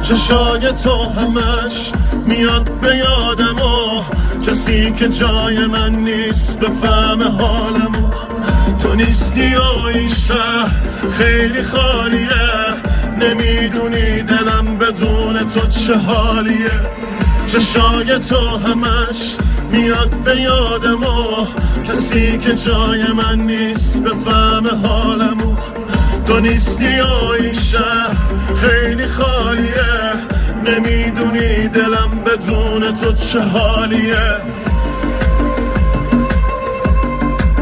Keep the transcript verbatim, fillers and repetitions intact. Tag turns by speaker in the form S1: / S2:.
S1: چشای تو همش میاد به یادم و کسی که جای من نیست بفهم حالمو. تو نیستی و این شهر خیلی خالیه، نمیدونی دلم بدون تو چه حالیه. چشای تو همش میاد به یادم و کسی که جای من نیست بفهم حالمو. تو نیستی و این شهر خیلی خالیه، نمیدونی دلم بدون تو چه حالیه.